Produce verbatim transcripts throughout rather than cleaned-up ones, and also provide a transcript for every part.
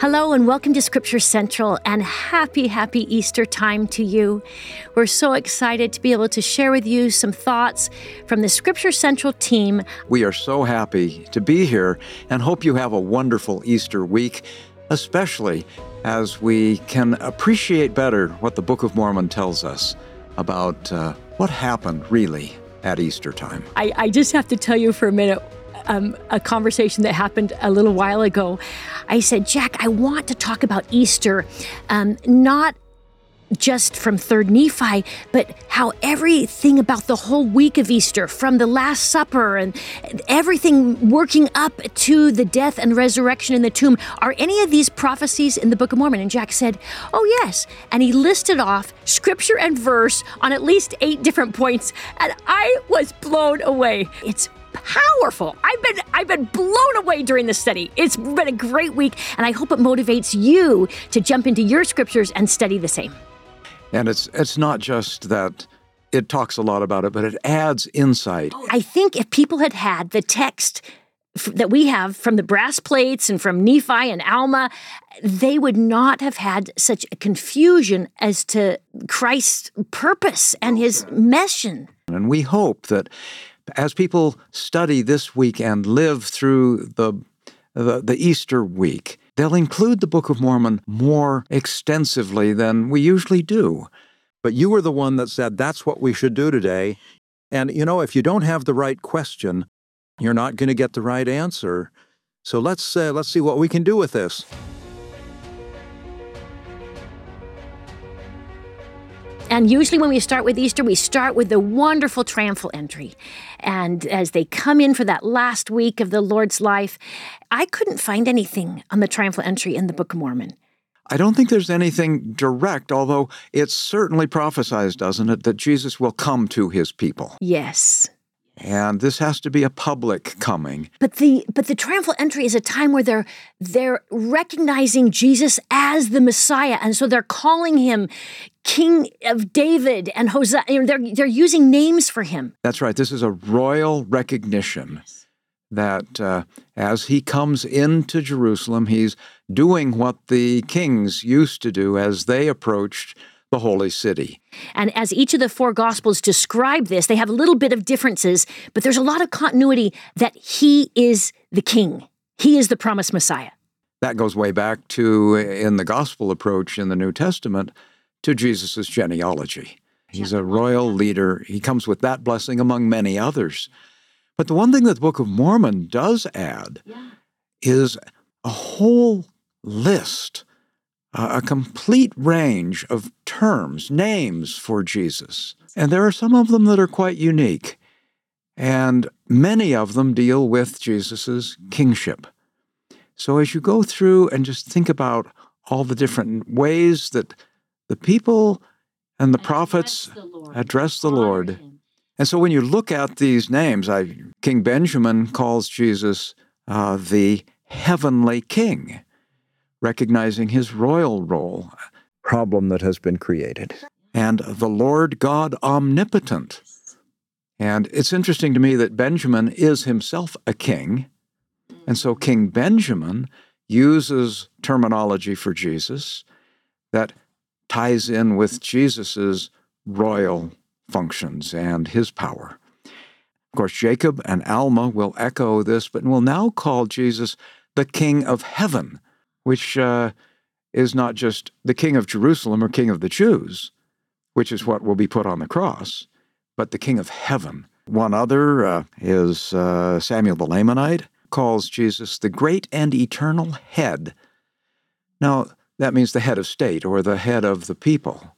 Hello and welcome to Scripture Central, and happy, happy Easter time to you. We're so excited to be able to share with you some thoughts from the Scripture Central team. We are so happy to be here and hope you have a wonderful Easter week, especially as we can appreciate better what the Book of Mormon tells us about uh, what happened really at Easter time. I, I just have to tell you for a minute, Um, a conversation that happened a little while ago. I said, Jack, I want to talk about Easter, um, not just from Third Nephi, but how everything about the whole week of Easter, from the Last Supper and everything working up to the death and resurrection in the tomb, are any of these prophecies in the Book of Mormon? And Jack said, oh yes. And he listed off scripture and verse on at least eight different points, and I was blown away. It's powerful. I've been I've been blown away during this study. It's been a great week, and I hope it motivates you to jump into your scriptures and study the same. And it's it's not just that it talks a lot about it, but it adds insight. I think if people had had the text f- that we have from the brass plates and from Nephi and Alma, they would not have had such a confusion as to Christ's purpose and his mission. And we hope that as people study this week and live through the, the the Easter week, they'll include the Book of Mormon more extensively than we usually do. But you were the one that said that's what we should do today. And, you know, if you don't have the right question, you're not going to get the right answer. So let's uh, let's see what we can do with this. And usually when we start with Easter, we start with the wonderful triumphal entry. And as they come in for that last week of the Lord's life, I couldn't find anything on the triumphal entry in the Book of Mormon. I don't think there's anything direct, although it's certainly prophesied, doesn't it, that Jesus will come to his people. Yes. And this has to be a public coming. But the but the triumphal entry is a time where they're they're recognizing Jesus as the Messiah, and so they're calling him King of David and Hosea. You know, they're they're using names for him. That's right. This is a royal recognition that uh, as he comes into Jerusalem, he's doing what the kings used to do as they approached the holy city. And as each of the four Gospels describe this, they have a little bit of differences, but there's a lot of continuity that he is the king. He is the promised Messiah. That goes way back to, in the gospel approach in the New Testament, to Jesus' genealogy. He's a royal leader. He comes with that blessing among many others. But the one thing that the Book of Mormon does add yeah. is a whole list, a complete range of terms, names for Jesus. And there are some of them that are quite unique. And many of them deal with Jesus' kingship. So as you go through and just think about all the different ways that the people and the prophets address the Lord. Address the Lord. And so when you look at these names, I, King Benjamin calls Jesus uh, the heavenly king, recognizing his royal role, problem that has been created, and the Lord God omnipotent. And it's interesting to me that Benjamin is himself a king, and so King Benjamin uses terminology for Jesus that ties in with Jesus's royal functions and his power. Of course, Jacob and Alma will echo this, but will now call Jesus the King of Heaven, which uh, is not just the King of Jerusalem or King of the Jews, which is what will be put on the cross, but the King of Heaven. One other uh, is uh, Samuel the Lamanite, calls Jesus the great and eternal head. Now, that means the head of state or the head of the people.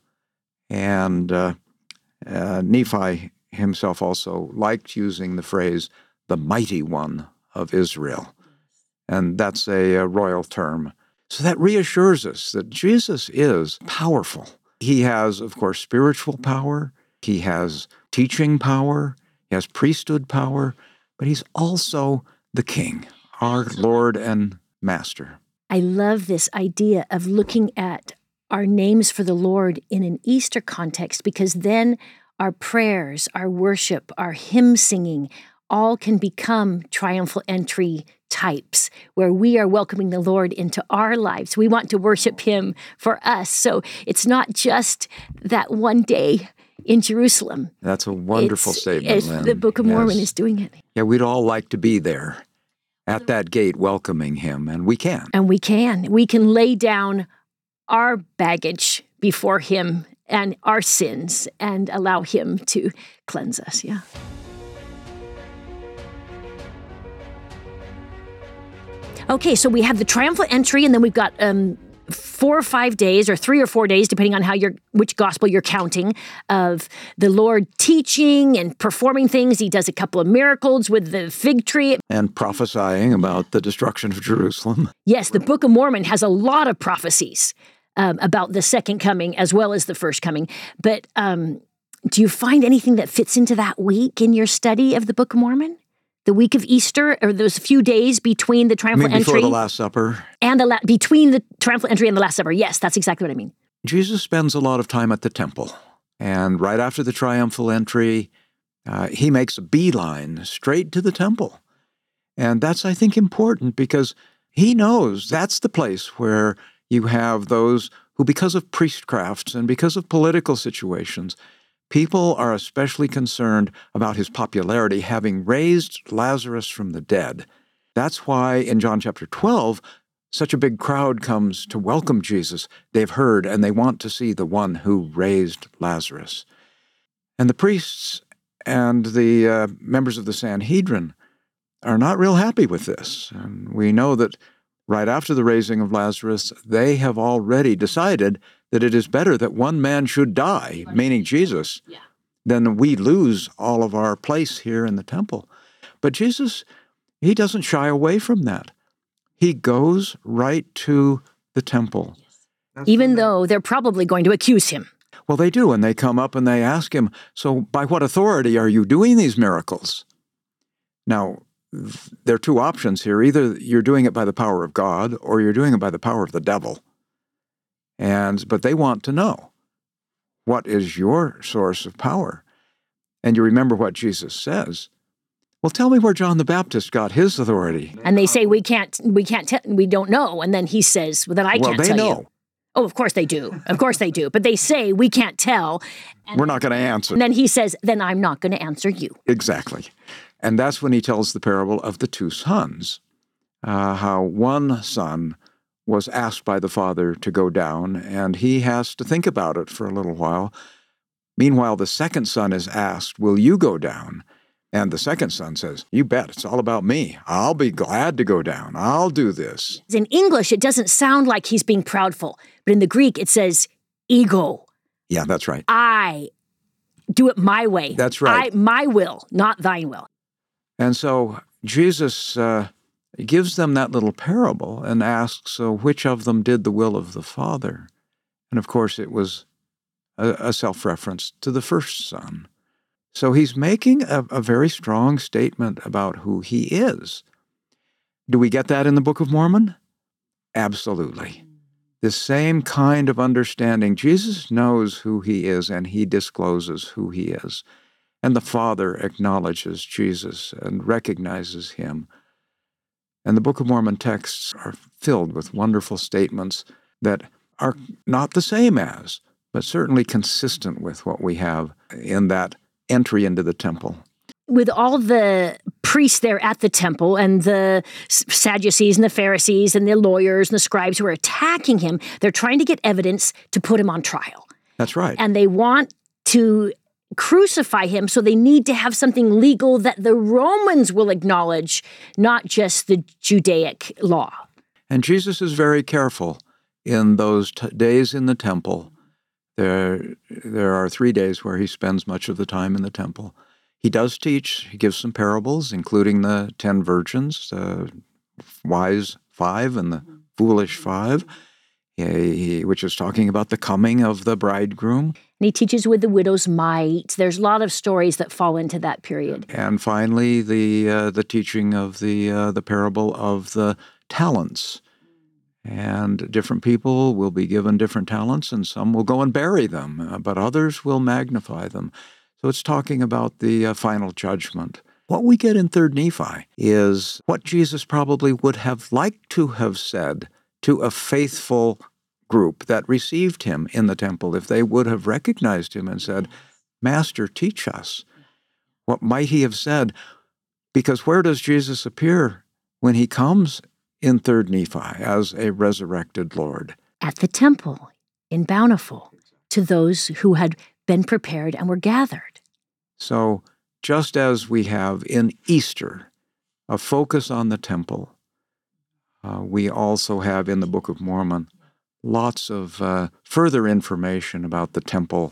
And uh, uh, Nephi himself also liked using the phrase, the mighty one of Israel. And that's a, a royal term. So that reassures us that Jesus is powerful. He has, of course, spiritual power. He has teaching power. He has priesthood power. But he's also the King, our Lord and Master. I love this idea of looking at our names for the Lord in an Easter context, because then our prayers, our worship, our hymn singing, all can become triumphal entry types where we are welcoming the Lord into our lives. We want to worship him for us. So it's not just that one day in Jerusalem. That's a wonderful it's, statement, it's, Lynn. The Book of Mormon yes. is doing it. Yeah, we'd all like to be there at that gate welcoming him, and we can. And we can. We can lay down our baggage before him and our sins and allow him to cleanse us. Yeah. Okay, so we have the triumphal entry, and then we've got um, four or five days, or three or four days, depending on how you're, which gospel you're counting, of the Lord teaching and performing things. He does a couple of miracles with the fig tree. And prophesying about the destruction of Jerusalem. Yes, the Book of Mormon has a lot of prophecies um, about the second coming as well as the first coming. But um, do you find anything that fits into that week in your study of the Book of Mormon? The week of Easter, or those few days between the triumphal I mean, before entry the Last Supper? And the la- between the triumphal entry and the Last Supper. Yes, that's exactly what I mean. Jesus spends a lot of time at the temple. And right after the triumphal entry, uh, he makes a beeline straight to the temple. And that's, I think, important because he knows that's the place where you have those who, because of priestcrafts and because of political situations, people are especially concerned about his popularity, having raised Lazarus from the dead. That's why in John chapter twelve, such a big crowd comes to welcome Jesus. They've heard and they want to see the one who raised Lazarus. And the priests and the uh, members of the Sanhedrin are not real happy with this. And we know that right after the raising of Lazarus, they have already decided that it is better that one man should die, meaning Jesus, yeah. than we lose all of our place here in the temple. But Jesus, he doesn't shy away from that. He goes right to the temple. That's Even though they're probably going to accuse him. Well, they do, and they come up and they ask him, so by what authority are you doing these miracles? Now, there are two options here. Either you're doing it by the power of God, or you're doing it by the power of the devil. And but they want to know, what is your source of power? And you remember what Jesus says. Well, tell me where John the Baptist got his authority. And they say, we can't, we can't, te- we don't know. And then he says, well, then I well, can't they tell know. you. Oh, of course they do. Of course they do. But they say, we can't tell. And We're not going to answer. And then he says, then I'm not going to answer you. Exactly. And that's when he tells the parable of the two sons, uh, how one son was asked by the father to go down, and he has to think about it for a little while. Meanwhile, the second son is asked, will you go down? And the second son says, you bet, it's all about me. I'll be glad to go down. I'll do this. In English, it doesn't sound like he's being proudful, but in the Greek, it says ego. Yeah, that's right. I do it my way. That's right. I, my will, not thine will. And so Jesus uh, gives them that little parable and asks, so which of them did the will of the Father? And of course, it was a, a self-reference to the first son. So he's making a, a very strong statement about who he is. Do we get that in the Book of Mormon? Absolutely. The same kind of understanding. Jesus knows who he is, and he discloses who he is. And the Father acknowledges Jesus and recognizes him. And the Book of Mormon texts are filled with wonderful statements that are not the same as, but certainly consistent with what we have in that entry into the temple. With all the priests there at the temple and the Sadducees and the Pharisees and the lawyers and the scribes who are attacking him, they're trying to get evidence to put him on trial. That's right. And they want to crucify him, so they need to have something legal that the Romans will acknowledge, not just the Judaic law. And Jesus is very careful in those t- days in the temple. There, there are three days where he spends much of the time in the temple. He does teach. He gives some parables, including the ten virgins, the wise five and the foolish five, he, which is talking about the coming of the bridegroom. And he teaches with the widow's mite. There's a lot of stories that fall into that period. And finally, the uh, the teaching of the uh, the parable of the talents. And different people will be given different talents, and some will go and bury them, uh, but others will magnify them. So it's talking about the uh, final judgment. What we get in Third Nephi is what Jesus probably would have liked to have said to a faithful group that received him in the temple if they would have recognized him and said, Master, teach us. What might he have said? Because where does Jesus appear when he comes in Third Nephi as a resurrected Lord? At the temple in Bountiful to those who had been prepared and were gathered. So just as we have in Easter a focus on the temple, uh, we also have in the Book of Mormon lots of uh, further information about the temple.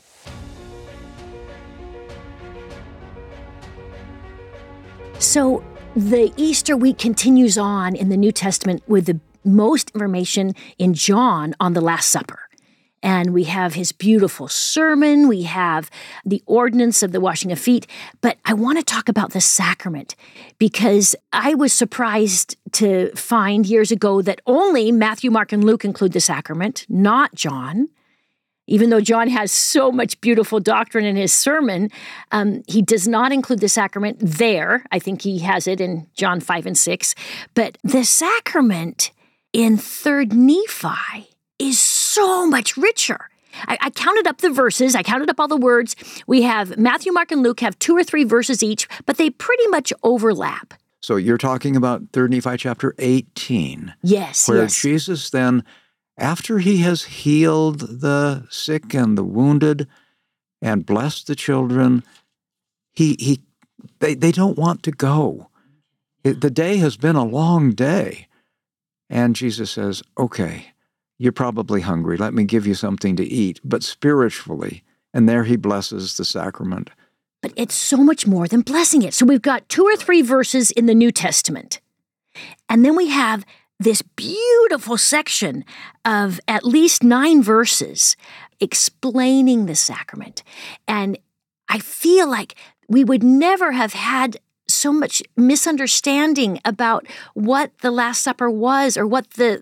So the Easter week continues on in the New Testament with the most information in John on the Last Supper. And we have his beautiful sermon. We have the ordinance of the washing of feet. But I want to talk about the sacrament because I was surprised to find years ago that only Matthew, Mark, and Luke include the sacrament, not John. Even though John has so much beautiful doctrine in his sermon, um, he does not include the sacrament there. I think he has it in John five and six. But the sacrament in Third Nephi is so much richer. I, I counted up the verses. I counted up all the words. We have Matthew, Mark, and Luke have two or three verses each, but they pretty much overlap. So you're talking about Third Nephi chapter eighteen. Yes, where yes. Jesus then, after he has healed the sick and the wounded and blessed the children, he he they, they don't want to go. It, the day has been a long day. And Jesus says, okay, you're probably hungry. Let me give you something to eat, but spiritually. And there he blesses the sacrament. But it's so much more than blessing it. So we've got two or three verses in the New Testament. And then we have this beautiful section of at least nine verses explaining the sacrament. And I feel like we would never have had so much misunderstanding about what the Last Supper was or what the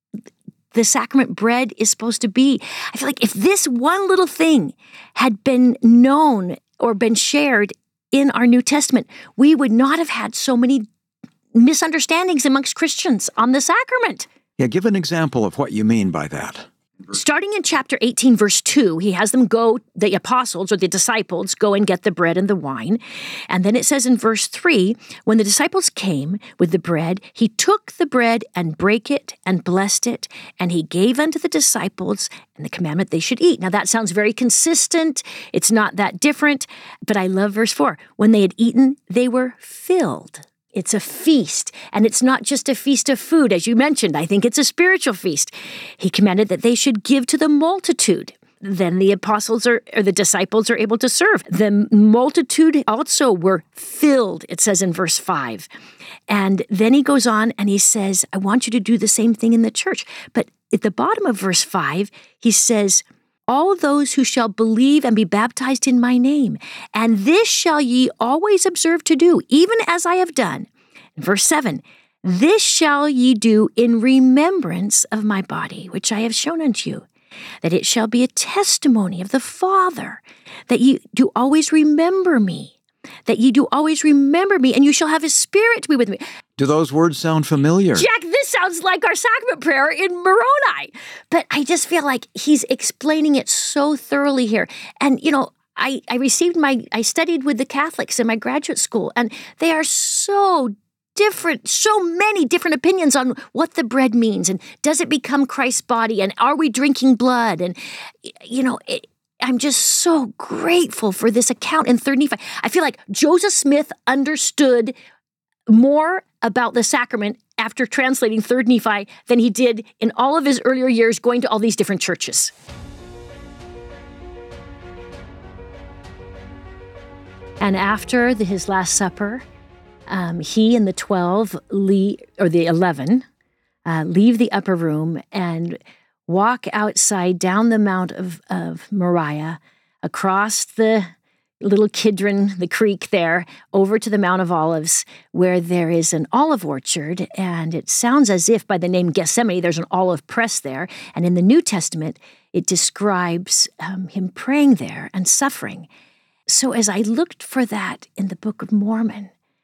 the sacrament bread is supposed to be. I feel like if this one little thing had been known or been shared in our New Testament, we would not have had so many misunderstandings amongst Christians on the sacrament. Yeah, give an example of what you mean by that. Starting in chapter eighteen, verse two, he has them go, the apostles or the disciples, go and get the bread and the wine. And then it says in verse three, when the disciples came with the bread, he took the bread and brake it and blessed it, and he gave unto the disciples and the commandment they should eat. Now that sounds very consistent. It's not that different, but I love verse four. When they had eaten, they were filled. It's a feast, and it's not just a feast of food, as you mentioned. I think it's a spiritual feast. He commanded that they should give to the multitude. Then the apostles are, or the disciples are able to serve. The multitude also were filled, it says in verse five. And then he goes on and he says, I want you to do the same thing in the church. But at the bottom of verse five, he says, all those who shall believe and be baptized in my name. And this shall ye always observe to do, even as I have done. Verse seven, this shall ye do in remembrance of my body, which I have shown unto you, that it shall be a testimony of the Father, that ye do always remember me, that ye do always remember me, and you shall have his Spirit to be with me. Do those words sound familiar? Jack, this sounds like our sacrament prayer in Moroni. But I just feel like he's explaining it so thoroughly here. And, you know, I, I received my, I studied with the Catholics in my graduate school, and they are so different, so many different opinions on what the bread means, and does it become Christ's body, and are we drinking blood? And, you know, it, I'm just so grateful for this account in Third Nephi. I feel like Joseph Smith understood more about the sacrament after translating Third Nephi than he did in all of his earlier years going to all these different churches. And after the, his Last Supper, um, he and the twelve, leave, or the eleven, uh, leave the upper room and walk outside down the Mount of, of Moriah, across the little Kidron, the creek there, over to the Mount of Olives, where there is an olive orchard. And it sounds as if by the name Gethsemane, there's an olive press there. And in the New Testament, it describes um, him praying there and suffering. So as I looked for that in the Book of Mormon,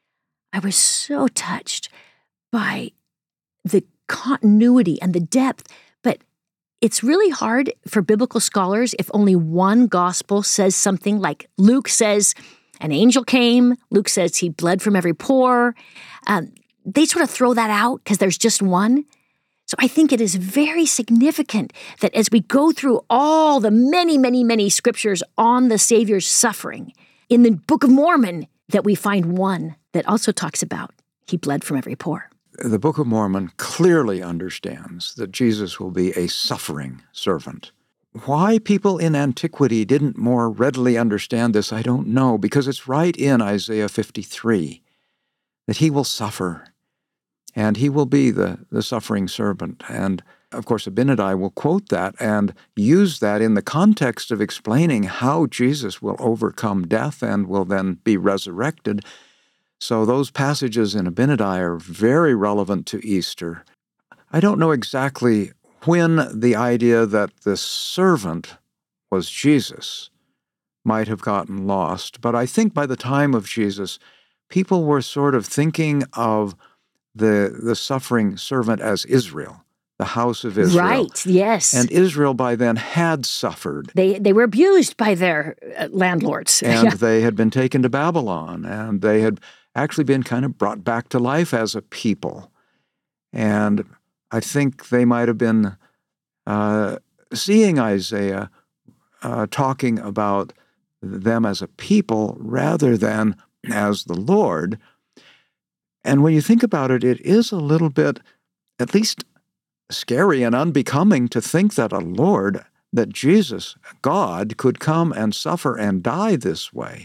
I was so touched by the continuity and the depth, but it's really hard for biblical scholars if only one gospel says something like Luke says, an angel came. Luke says he bled from every pore. Um, they sort of throw that out because there's just one. So I think it is very significant that as we go through all the many, many, many scriptures on the Savior's suffering, in the Book of Mormon, that we find one that also talks about he bled from every pore. The Book of Mormon clearly understands that Jesus will be a suffering servant. Why people in antiquity didn't more readily understand this, I don't know, because it's right in Isaiah fifty-three that he will suffer, and he will be the, the suffering servant. And, of course, Abinadi will quote that and use that in the context of explaining how Jesus will overcome death and will then be resurrected. So those passages in Abinadi are very relevant to Easter. I don't know exactly when the idea that the servant was Jesus might have gotten lost, but I think by the time of Jesus, people were sort of thinking of the, the suffering servant as Israel, the house of Israel. Right, yes. And Israel by then had suffered. They they were abused by their uh, landlords. And Yeah. they had been taken to Babylon, and they had actually been kind of brought back to life as a people. And I think they might have been uh, seeing Isaiah uh, talking about them as a people rather than as the Lord. And when you think about it, it is a little bit, at least scary and unbecoming to think that a Lord, that Jesus, God, could come and suffer and die this way.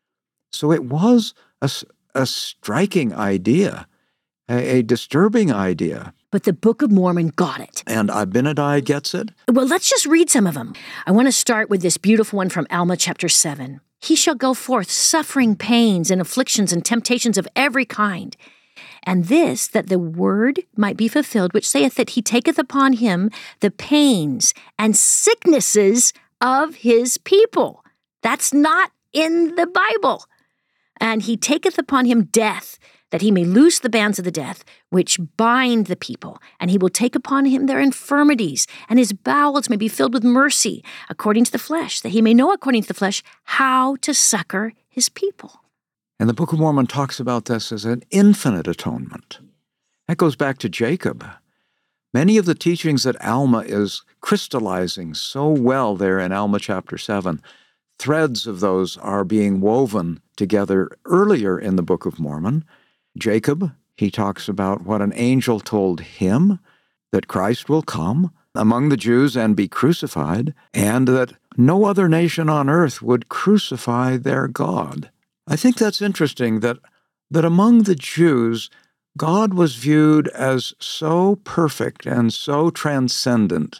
So it was a, a striking idea, a, a disturbing idea. But the Book of Mormon got it. And Abinadi gets it. Well, let's just read some of them. I want to start with this beautiful one from Alma chapter seven. He shall go forth suffering pains and afflictions and temptations of every kind. And this, that the word might be fulfilled, which saith that he taketh upon him the pains and sicknesses of his people. That's not in the Bible. And he taketh upon him death, that he may loose the bands of the death, which bind the people. And he will take upon him their infirmities, and his bowels may be filled with mercy, according to the flesh, that he may know according to the flesh how to succor his people. And the Book of Mormon talks about this as an infinite atonement. That goes back to Jacob. Many of the teachings that Alma is crystallizing so well there in Alma chapter seven, threads of those are being woven together earlier in the Book of Mormon. Jacob, he talks about what an angel told him, that Christ will come among the Jews and be crucified, and that no other nation on earth would crucify their God. I think that's interesting that, that among the Jews, God was viewed as so perfect and so transcendent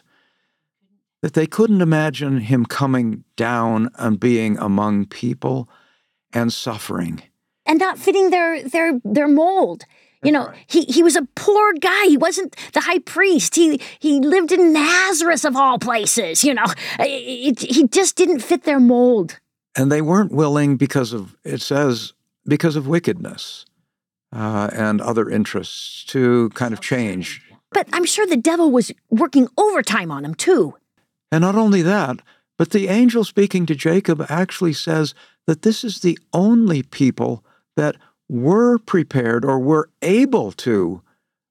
that they couldn't imagine him coming down and being among people and suffering. And not fitting their their their mold. You know, right. he, he was a poor guy. He wasn't the high priest. He he lived in Nazareth of all places, you know. It, it, he just didn't fit their mold. And they weren't willing because of, it says, because of wickedness uh, and other interests to kind of change. But I'm sure the devil was working overtime on him, too. And not only that, but the angel speaking to Jacob actually says that this is the only people that were prepared or were able to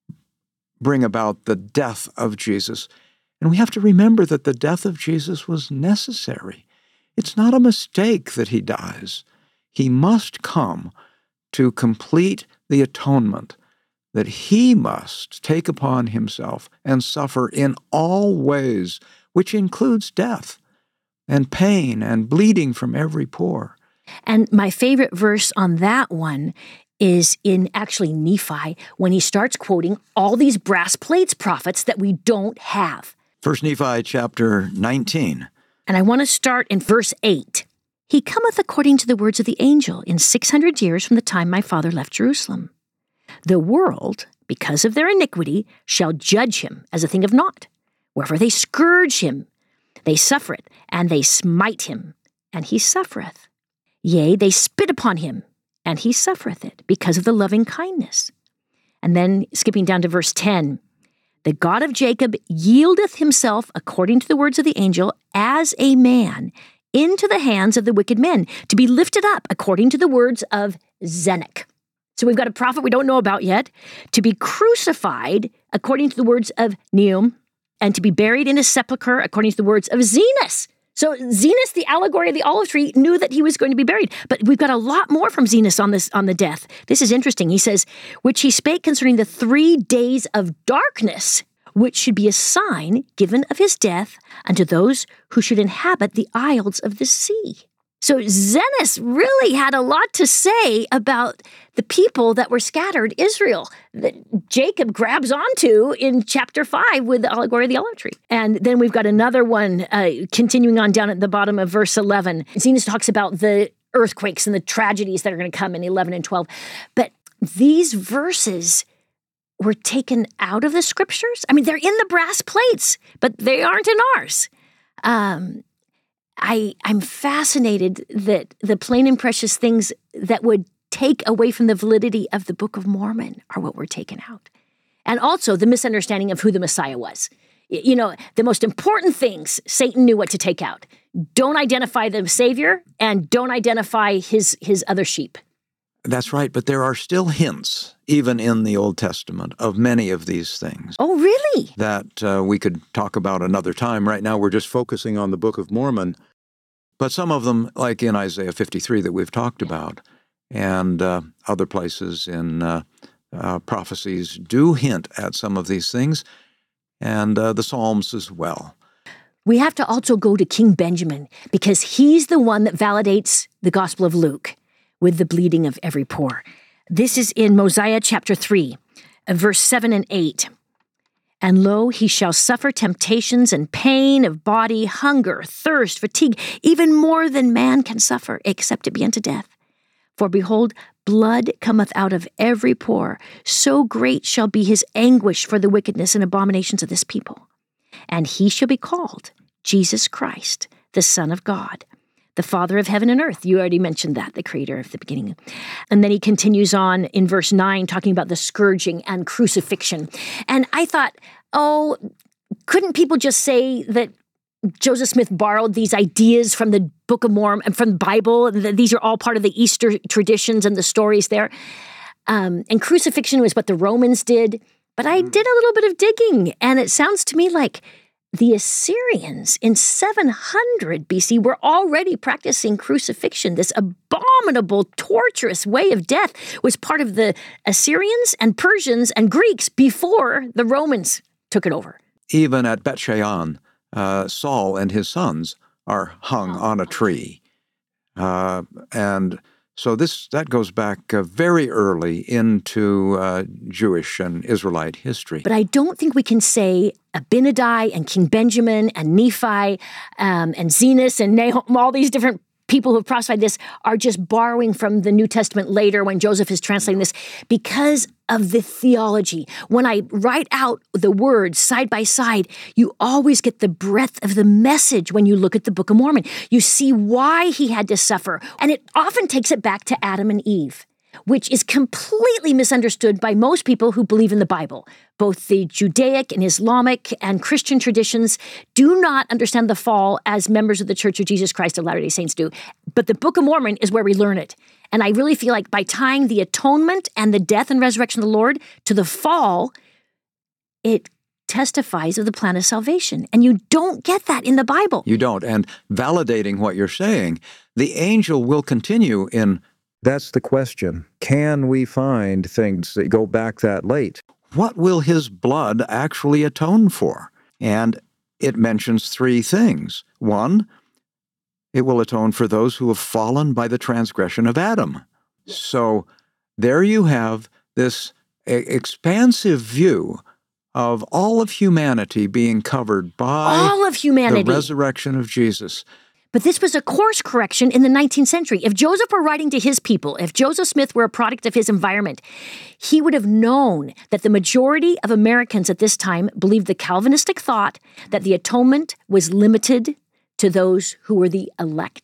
bring about the death of Jesus. And we have to remember that the death of Jesus was necessary. It's not a mistake that he dies. He must come to complete the atonement that he must take upon himself and suffer in all ways, which includes death and pain and bleeding from every pore. And my favorite verse on that one is in actually Nephi, when he starts quoting all these brass plates prophets that we don't have. First Nephi chapter nineteen. And I want to start in verse eight. He cometh according to the words of the angel in six hundred years from the time my father left Jerusalem. The world, because of their iniquity, shall judge him as a thing of naught. Wherefore they scourge him, they suffer it, and they smite him, and he suffereth. Yea, they spit upon him, and he suffereth it because of the loving kindness. And then skipping down to verse ten, the God of Jacob yieldeth himself, according to the words of the angel, as a man into the hands of the wicked men, to be lifted up, according to the words of Zenock. So we've got a prophet we don't know about yet, to be crucified, according to the words of Nahum, and to be buried in a sepulchre, according to the words of Zenos. So Zenos, the allegory of the olive tree, knew that he was going to be buried. But we've got a lot more from Zenos on this on the death. This is interesting. He says, which he spake concerning the three days of darkness, which should be a sign given of his death unto those who should inhabit the isles of the sea. So Zenos really had a lot to say about the people that were scattered Israel that Jacob grabs onto in chapter five with the allegory of the olive tree. And then we've got another one uh, continuing on down at the bottom of verse eleven. Zenos talks about the earthquakes and the tragedies that are going to come in eleven and twelve. But these verses were taken out of the scriptures. I mean, they're in the brass plates, but they aren't in ours. Um, I, I'm fascinated that the plain and precious things that would take away from the validity of the Book of Mormon are what were taken out. And also the misunderstanding of who the Messiah was. You know, the most important things Satan knew what to take out. Don't identify the Savior and don't identify his, his other sheep. That's right, but there are still hints, even in the Old Testament, of many of these things. Oh, really? That uh, we could talk about another time. Right now, we're just focusing on the Book of Mormon. But some of them, like in Isaiah fifty-three that we've talked about, and uh, other places in uh, uh, prophecies do hint at some of these things, and uh, the Psalms as well. We have to also go to King Benjamin, because he's the one that validates the Gospel of Luke with the bleeding of every pore. This is in Mosiah chapter three, verse seven and eight. And lo, he shall suffer temptations and pain of body, hunger, thirst, fatigue, even more than man can suffer, except it be unto death. For behold, blood cometh out of every pore, so great shall be his anguish for the wickedness and abominations of this people. And he shall be called Jesus Christ, the Son of God, the Father of heaven and earth. You already mentioned that, the creator of the beginning. And then he continues on in verse nine, talking about the scourging and crucifixion. And I thought, oh, couldn't people just say that Joseph Smith borrowed these ideas from the Book of Mormon and from the Bible, and that these are all part of the Easter traditions and the stories there? Um, and crucifixion was what the Romans did. But I did a little bit of digging, and it sounds to me like the Assyrians in seven hundred B C were already practicing crucifixion. This abominable, torturous way of death was part of the Assyrians and Persians and Greeks before the Romans took it over. Even at Bet Shean, uh, Saul and his sons are hung oh. on a tree. Uh, and so this that goes back uh, very early into uh, Jewish and Israelite history. But I don't think we can say Abinadi and King Benjamin and Nephi um, and Zenos and Nahum, all these different people who have prophesied this are just borrowing from the New Testament later when Joseph is translating this because of the theology. When I write out the words side by side, you always get the breadth of the message when you look at the Book of Mormon. You see why he had to suffer. And it often takes it back to Adam and Eve, which is completely misunderstood by most people who believe in the Bible. Both the Judaic and Islamic and Christian traditions do not understand the fall as members of the Church of Jesus Christ of Latter-day Saints do. But the Book of Mormon is where we learn it. And I really feel like by tying the atonement and the death and resurrection of the Lord to the fall, it testifies of the plan of salvation. And you don't get that in the Bible. You don't. And validating what you're saying, the angel will continue in. That's the question. Can we find things that go back that late? What will his blood actually atone for? And it mentions three things. One, it will atone for those who have fallen by the transgression of Adam. So there you have this expansive view of all of humanity being covered by all of humanity. The resurrection of Jesus. But this was a course correction in the nineteenth century. If Joseph were writing to his people, if Joseph Smith were a product of his environment, he would have known that the majority of Americans at this time believed the Calvinistic thought that the atonement was limited to those who were the elect.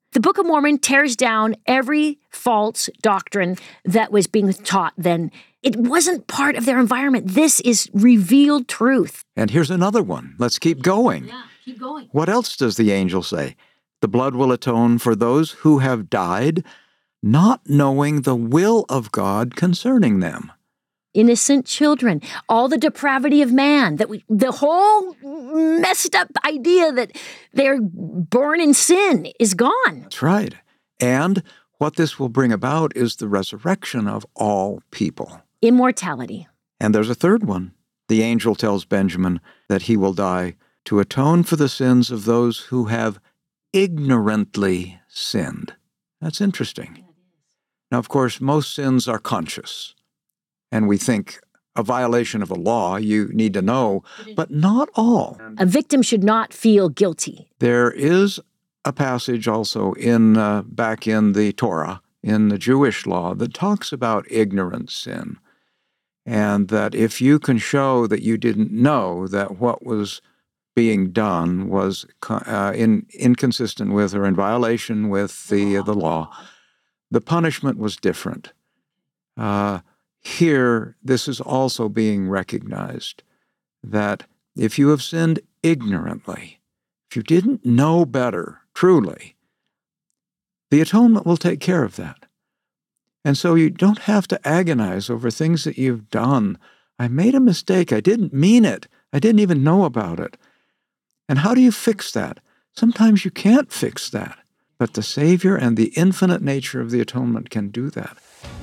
The Book of Mormon tears down every false doctrine that was being taught then. It wasn't part of their environment. This is revealed truth. And here's another one. Let's keep going. Yeah, keep going. What else does the angel say? The blood will atone for those who have died, not knowing the will of God concerning them. Innocent children, all the depravity of man, that we, the whole messed up idea that they're born in sin is gone. That's right. And what this will bring about is the resurrection of all people. Immortality. And there's a third one. The angel tells Benjamin that he will die to atone for the sins of those who have ignorantly sinned. That's interesting. Now, of course, most sins are conscious. And we think a violation of a law, you need to know, but not all. A victim should not feel guilty. There is a passage also in uh, back in the Torah, in the Jewish law, that talks about ignorant sin. And that if you can show that you didn't know that what was being done was uh, in, inconsistent with or in violation with the, uh, the law, the punishment was different. Uh, Here, this is also being recognized, that if you have sinned ignorantly, if you didn't know better, truly, the atonement will take care of that. And so you don't have to agonize over things that you've done. I made a mistake. I didn't mean it. I didn't even know about it. And how do you fix that? Sometimes you can't fix that, but the Savior and the infinite nature of the atonement can do that.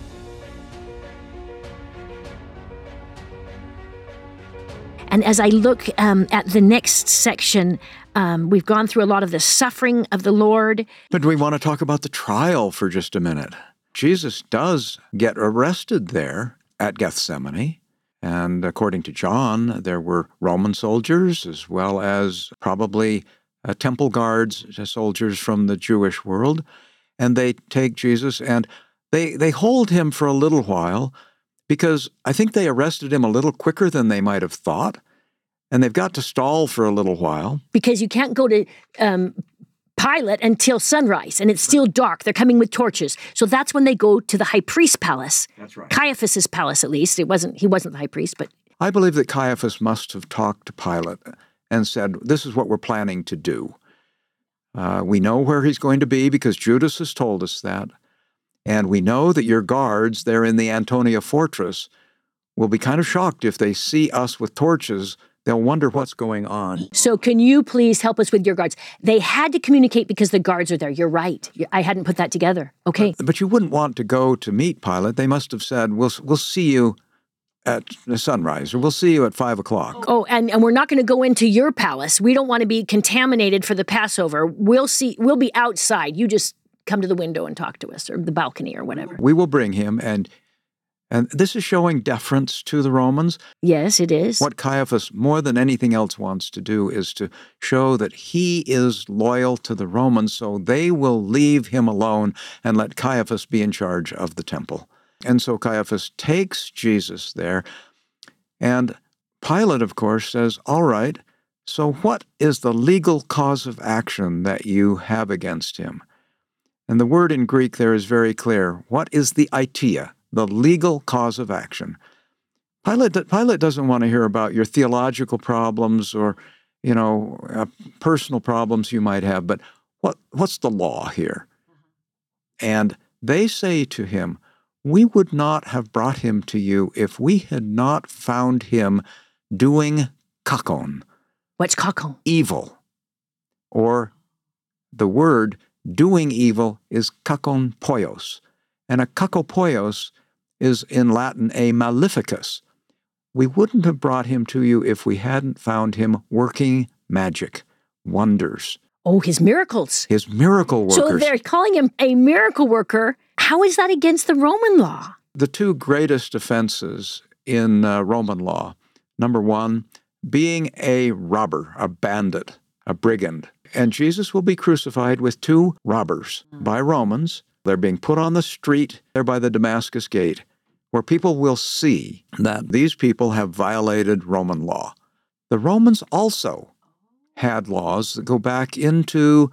And as I look um, at the next section, um, we've gone through a lot of the suffering of the Lord. But we want to talk about the trial for just a minute. Jesus does get arrested there at Gethsemane. And according to John, there were Roman soldiers as well as probably uh, temple guards, uh, soldiers from the Jewish world. And they take Jesus and they, they hold him for a little while, because I think they arrested him a little quicker than they might have thought, and they've got to stall for a little while. Because you can't go to um, Pilate until sunrise, and it's still dark. They're coming with torches. So that's when they go to the high priest's palace. That's right. Caiaphas's palace, at least. It wasn't. He wasn't the high priest, but... I believe that Caiaphas must have talked to Pilate and said, this is what we're planning to do. Uh, we know where he's going to be because Judas has told us that. And we know that your guards there in the Antonia fortress will be kind of shocked if they see us with torches. They'll wonder what's going on. So can you please help us with your guards? They had to communicate because the guards are there. You're right. I hadn't put that together. Okay. But, but you wouldn't want to go to meet Pilate. They must have said, we'll, we'll see you at sunrise, or we'll see you at five o'clock. Oh, and, and we're not going to go into your palace. We don't want to be contaminated for the Passover. We'll see. We'll be outside. You just come to the window and talk to us, or the balcony, or whatever. We will bring him, and and this is showing deference to the Romans. Yes, it is. What Caiaphas, more than anything else, wants to do is to show that he is loyal to the Romans, so they will leave him alone and let Caiaphas be in charge of the temple. And so Caiaphas takes Jesus there, and Pilate, of course, says, all right, so what is the legal cause of action that you have against him? And the word in Greek there is very clear. What is the aiteia, the legal cause of action? Pilate, Pilate doesn't want to hear about your theological problems or, you know, uh, personal problems you might have, but what what's the law here? And they say to him, we would not have brought him to you if we had not found him doing kakon. What's kakon? Evil. Or the word doing evil is kakon poios. And a kakopoios is in Latin a maleficus. We wouldn't have brought him to you if we hadn't found him working magic, wonders. Oh, his miracles. His miracle workers. So they're calling him a miracle worker. How is that against the Roman law? The two greatest offenses in uh, Roman law, number one, being a robber, a bandit, a brigand. And Jesus will be crucified with two robbers by Romans. They're being put on the street there by the Damascus Gate, where people will see that these people have violated Roman law. The Romans also had laws that go back into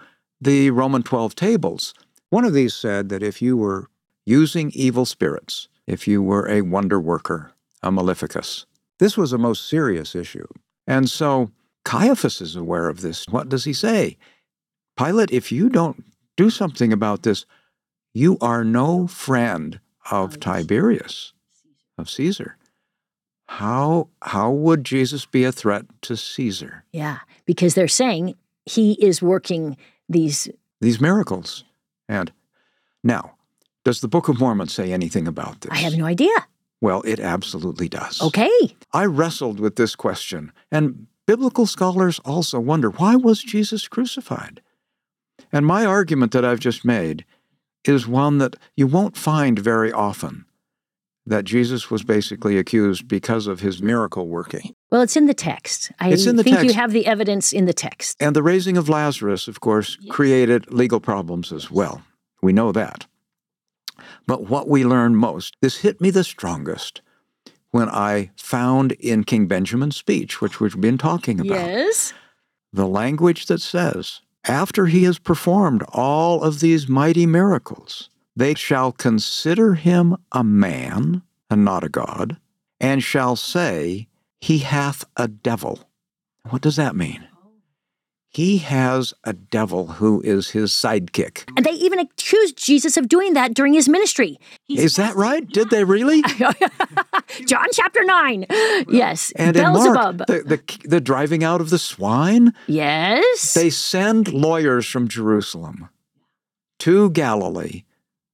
the Roman twelve tables. One of these said that if you were using evil spirits, if you were a wonder worker, a maleficus, this was a most serious issue. And so Caiaphas is aware of this. What does he say? Pilate, if you don't do something about this, you are no friend of Tiberius, of Caesar. How, how would Jesus be a threat to Caesar? Yeah, because they're saying he is working these... These miracles. And now, does the Book of Mormon say anything about this? I have no idea. Well, it absolutely does. Okay. I wrestled with this question, and biblical scholars also wonder, why was Jesus crucified? And my argument that I've just made is one that you won't find very often, that Jesus was basically accused because of his miracle working. Well, it's in the text. I It's in the think text. you have the evidence in the text. And the raising of Lazarus, of course, created legal problems as well. We know that. But what we learn most, this hit me the strongest when I found in King Benjamin's speech, which we've been talking about, Yes. the language that says, after he has performed all of these mighty miracles, they shall consider him a man and not a god, and shall say, he hath a devil. What does that mean? He has a devil who is his sidekick. And they even accused Jesus of doing that during his ministry. Is that right? Did they really? John chapter nine. Yes. And in Beelzebub. Mark, the, the, the driving out of the swine, Yes. they send lawyers from Jerusalem to Galilee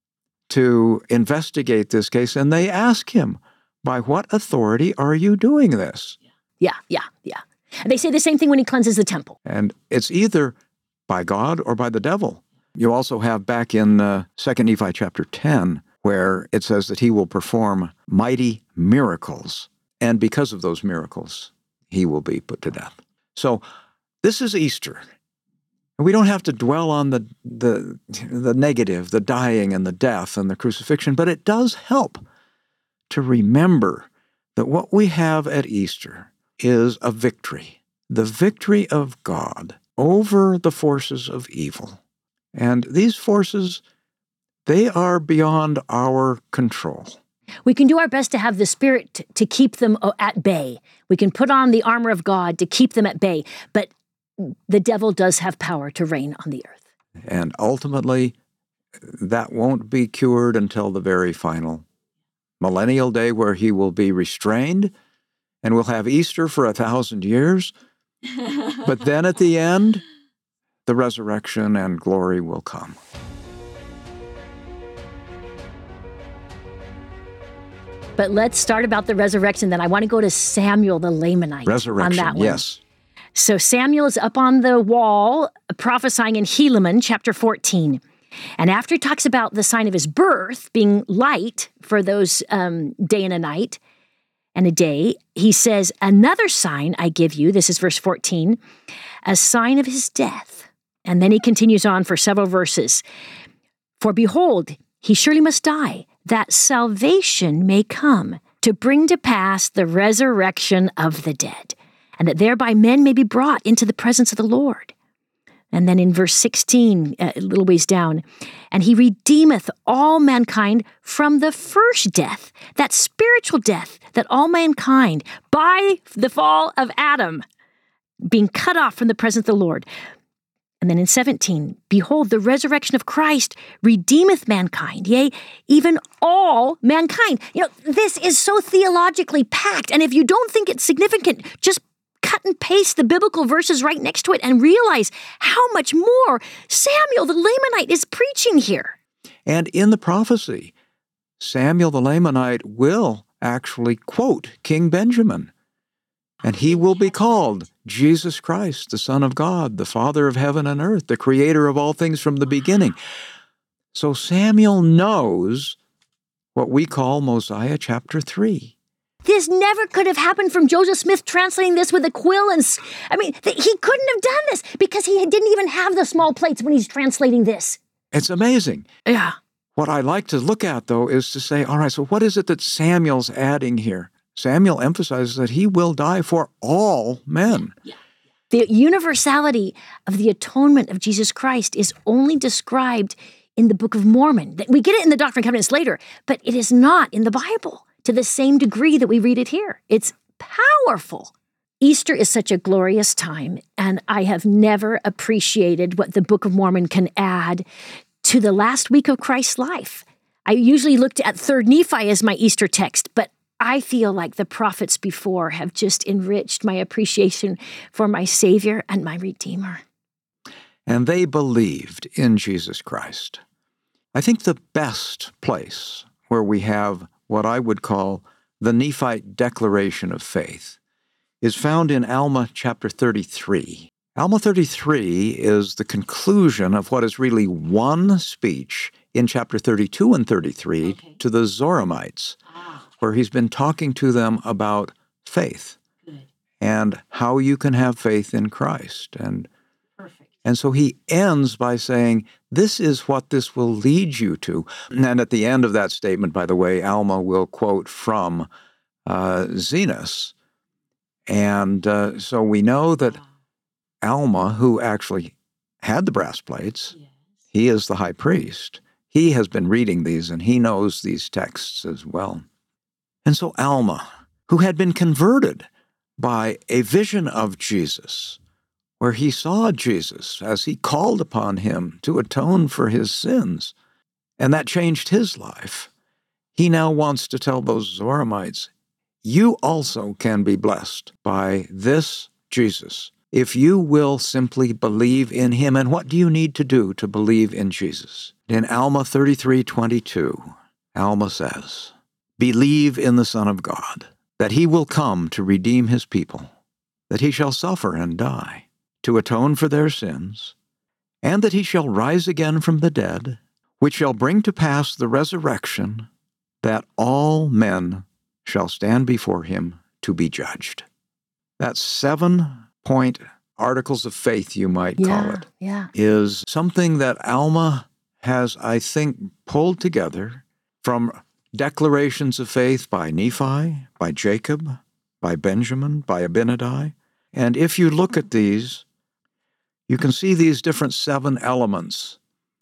to investigate this case, and they ask him, by what authority are you doing this? Yeah, yeah, yeah. And they say the same thing when he cleanses the temple. And it's either by God or by the devil. You also have back in uh, Second Nephi chapter ten, where it says that he will perform mighty miracles, and because of those miracles, he will be put to death. So this is Easter. We don't have to dwell on the, the, the negative, the dying and the death and the crucifixion, but it does help to remember that what we have at Easter is a victory, the victory of God over the forces of evil. And these forces, they are beyond our control. We can do our best to have the Spirit t- to keep them uh, at bay. We can put on the armor of God to keep them at bay, but the devil does have power to reign on the earth. And ultimately, that won't be cured until the very final millennial day where he will be restrained, and we'll have Easter for a thousand years. But then at the end, the resurrection and glory will come. But let's start about the resurrection then. I want to go to Samuel the Lamanite Resurrection, on that one. yes. So Samuel is up on the wall prophesying in Helaman chapter fourteen. And after he talks about the sign of his birth being light for those um, day and a night and a day, he says, another sign I give you, this is verse fourteen, a sign of his death. And then he continues on for several verses. For behold, he surely must die, that salvation may come to bring to pass the resurrection of the dead, and that thereby men may be brought into the presence of the Lord. And then in verse sixteen, a little ways down, and he redeemeth all mankind from the first death, that spiritual death, that all mankind, by the fall of Adam, being cut off from the presence of the Lord. And then in seventeen, behold, the resurrection of Christ redeemeth mankind, yea, even all mankind. You know, this is so theologically packed, and if you don't think it's significant, just cut and paste the biblical verses right next to it and realize how much more Samuel the Lamanite is preaching here. And in the prophecy, Samuel the Lamanite will actually quote King Benjamin, and he will be called Jesus Christ, the Son of God, the Father of heaven and earth, the creator of all things from the beginning. So Samuel knows what we call Mosiah chapter three. This never could have happened from Joseph Smith translating this with a quill. And I mean, th- he couldn't have done this because he didn't even have the small plates when he's translating this. It's amazing. Yeah. What I like to look at, though, is to say, all right, so what is it that Samuel's adding here? Samuel emphasizes that he will die for all men. Yeah. The universality of the atonement of Jesus Christ is only described in the Book of Mormon. We get it in the Doctrine and Covenants later, but it is not in the Bible to the same degree that we read it here. It's powerful. Easter is such a glorious time, and I have never appreciated what the Book of Mormon can add to the last week of Christ's life. I usually looked at Third Nephi as my Easter text, but I feel like the prophets before have just enriched my appreciation for my Savior and my Redeemer. And they believed in Jesus Christ. I think the best place where we have what I would call the Nephite declaration of faith is found in Alma chapter thirty-three. Alma thirty-three is the conclusion of what is really one speech in chapter thirty-two and thirty-three okay. to the Zoramites, ah. where he's been talking to them about faith Good. And how you can have faith in Christ. And, and so he ends by saying, this is what this will lead you to. And at the end of that statement, by the way, Alma will quote from uh, Zenos. And uh, so we know that Alma, who actually had the brass plates, yes. he is the high priest. He has been reading these, and he knows these texts as well. And so Alma, who had been converted by a vision of Jesus, where he saw Jesus as he called upon him to atone for his sins, and that changed his life, he now wants to tell those Zoramites, you also can be blessed by this Jesus if you will simply believe in him. And what do you need to do to believe in Jesus? In Alma thirty-three twenty-two, Alma says, believe in the Son of God, that he will come to redeem his people, that he shall suffer and die, to atone for their sins, and that he shall rise again from the dead, which shall bring to pass the resurrection, that all men shall stand before him to be judged. That's seven-point articles of faith, you might yeah, call it, yeah. is something that Alma has, I think, pulled together from declarations of faith by Nephi, by Jacob, by Benjamin, by Abinadi. And if you look at these, you can see these different seven elements.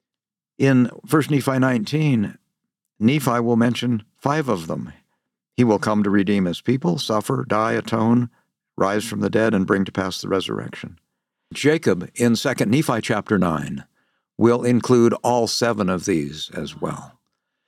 In First Nephi nineteen, Nephi will mention five of them. He will come to redeem his people, suffer, die, atone, rise from the dead, and bring to pass the resurrection. Jacob, in Second Nephi chapter nine, will include all seven of these as well.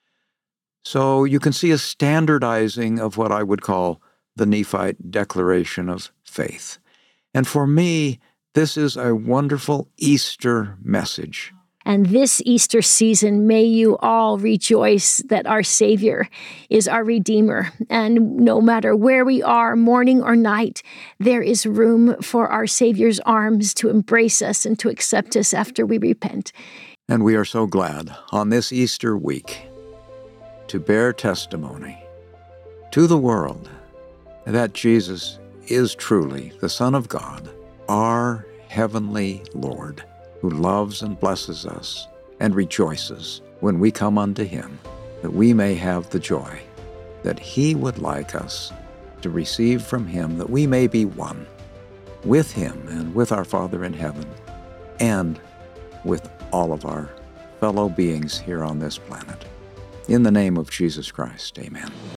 So you can see a standardizing of what I would call the Nephite declaration of faith. And for me, this is a wonderful Easter message. And this Easter season, may you all rejoice that our Savior is our Redeemer. And no matter where we are, morning or night, there is room for our Savior's arms to embrace us and to accept us after we repent. And we are so glad on this Easter week to bear testimony to the world that Jesus is truly the Son of God, our heavenly Lord, who loves and blesses us and rejoices when we come unto him, that we may have the joy that he would like us to receive from him, that we may be one with him and with our Father in heaven and with all of our fellow beings here on this planet. In the name of Jesus Christ, amen.